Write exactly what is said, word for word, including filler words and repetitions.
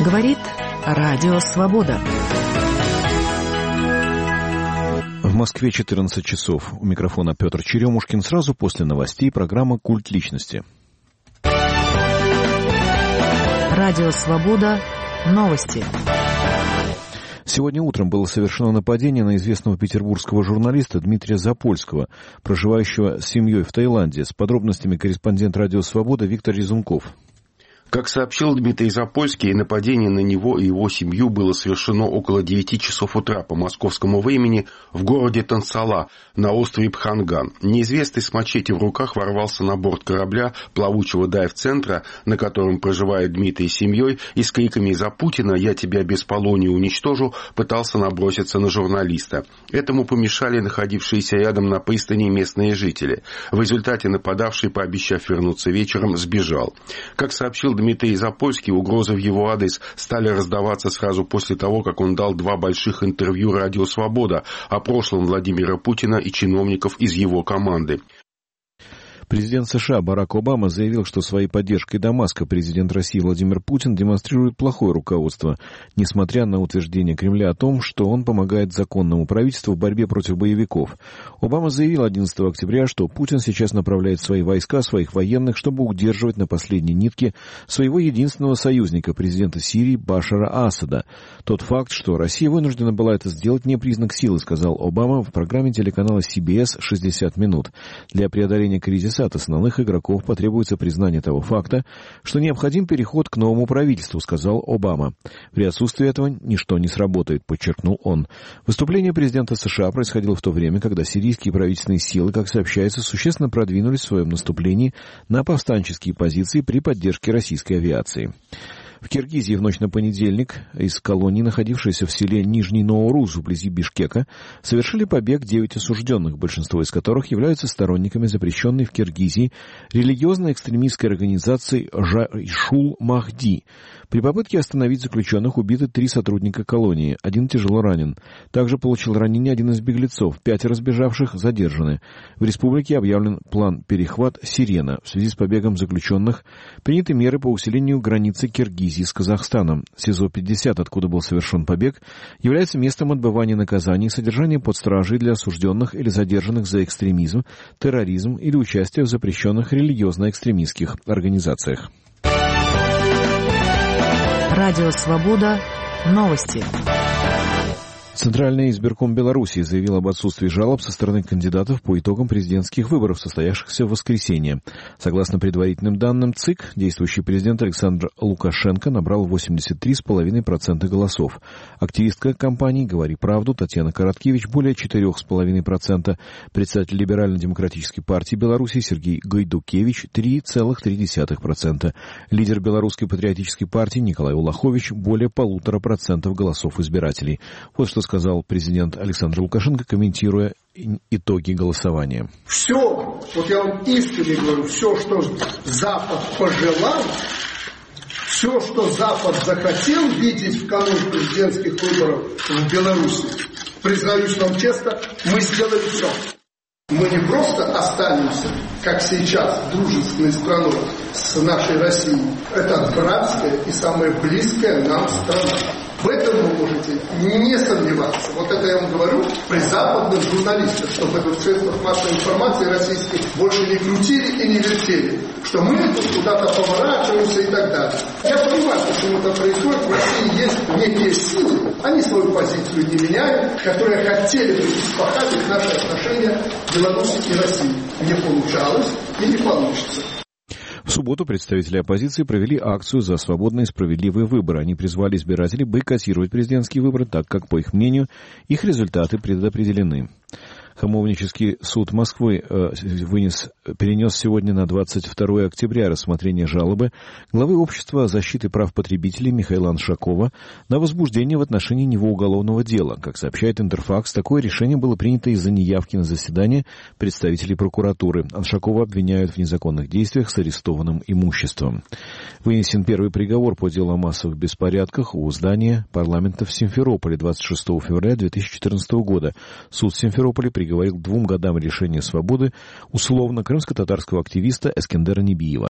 Говорит Радио Свобода. В Москве четырнадцать часов. У микрофона Петр Черемушкин. Сразу после новостей программа «Культ личности». Радио Свобода. Новости. Сегодня утром было совершено нападение на известного петербургского журналиста Дмитрия Запольского, проживающего с семьей в Таиланде. С подробностями корреспондент «Радио Свобода» Виктор Резунков. Как сообщил Дмитрий Запольский, нападение на него и его семью было совершено около девяти часов утра по московскому времени в городе Тансала на острове Пханган. Неизвестный с мачете в руках ворвался на борт корабля плавучего дайв-центра, на котором проживает Дмитрий с семьей, и с криками «За Путина! Я тебя без полонии уничтожу!» пытался наброситься на журналиста. Этому помешали находившиеся рядом на пристани местные жители. В результате нападавший, пообещав вернуться вечером, сбежал. Как сообщил Дмитрий Запольский, угрозы в его адрес стали раздаваться сразу после того, как он дал два больших интервью «Радио Свобода» о прошлом Владимира Путина и чиновников из его команды. Президент США Барак Обама заявил, что своей поддержкой Дамаска президент России Владимир Путин демонстрирует плохое руководство, несмотря на утверждение Кремля о том, что он помогает законному правительству в борьбе против боевиков. Обама заявил одиннадцатого октября, что Путин сейчас направляет свои войска, своих военных, чтобы удерживать на последней нитке своего единственного союзника, президента Сирии Башара Асада. Тот факт, что Россия вынуждена была это сделать, не признак силы, сказал Обама в программе телеканала си би эс «шестьдесят минут». Для преодоления кризиса от основных игроков потребуется признание того факта, что необходим переход к новому правительству, сказал Обама. При отсутствии этого ничто не сработает, подчеркнул он. Выступление президента США происходило в то время, когда сирийские правительственные силы, как сообщается, существенно продвинулись в своем наступлении на повстанческие позиции при поддержке российской авиации. В Киргизии в ночь на понедельник из колонии, находившейся в селе Нижний Ноуруз вблизи Бишкека, совершили побег девять осужденных, большинство из которых являются сторонниками запрещенной в Киргизии религиозно-экстремистской организации Жайшул Махди. При попытке остановить заключенных убиты три сотрудника колонии, один тяжело ранен. Также получил ранение один из беглецов, пятеро сбежавших задержаны. В республике объявлен план «Перехват Сирена». В связи с побегом заключенных приняты меры по усилению границы Киргизии с Казахстаном. СИЗО пятьдесят, откуда был совершен побег, является местом отбывания наказаний и содержания под стражей для осужденных или задержанных за экстремизм, терроризм или участие в запрещенных религиозно-экстремистских организациях. Радио Свобода. Новости. Центральный избирком Беларуси заявил об отсутствии жалоб со стороны кандидатов по итогам президентских выборов, состоявшихся в воскресенье. Согласно предварительным данным ЦИК, действующий президент Александр Лукашенко набрал восемьдесят три целых пять десятых процента голосов. Активистка кампании «Говори правду» Татьяна Короткевич более четыре целых пять десятых процента. Председатель Либерально-демократической партии Беларуси Сергей Гайдукевич три целых три десятых процента. Лидер Белорусской патриотической партии Николай Улахович более полутора процентов голосов избирателей. Вот что сказал президент Александр Лукашенко, комментируя итоги голосования. Все, вот я вам искренне говорю, все, что Запад пожелал, все, что Запад захотел видеть в канун президентских выборов в Беларуси, признаюсь вам честно, мы сделали все. Мы не просто останемся, как сейчас, дружественной страной с нашей Россией. Это братская и самая близкая нам страна. В этом вы можете не сомневаться. Вот это я вам говорю при западных журналистах, чтобы это в средствах массовой информации российских больше не крутили и не вертели, что мы тут куда-то поворачиваемся и так далее. Я понимаю, почему это происходит. В России есть некие силы, они свою позицию не меняют, которые хотели бы испохабить наши отношения Беларуси и России. Не получалось и не получится. В субботу представители оппозиции провели акцию за свободные и справедливые выборы. Они призвали избирателей бойкотировать президентские выборы, так как, по их мнению, их результаты предопределены. Хамовнический суд Москвы э, вынес, перенес сегодня на двадцать второе октября рассмотрение жалобы главы Общества защиты прав потребителей Михаила Аншакова на возбуждение в отношении него уголовного дела. Как сообщает Интерфакс, такое решение было принято из-за неявки на заседание представителей прокуратуры. Аншакова обвиняют в незаконных действиях с арестованным имуществом. Вынесен первый приговор по делу о массовых беспорядках у здания парламента в Симферополе двадцать шестого февраля две тысячи четырнадцатого года. Суд в Симферополе приговорил к двум годам лишения свободы условно крымско-татарского активиста Эскендера Небиева.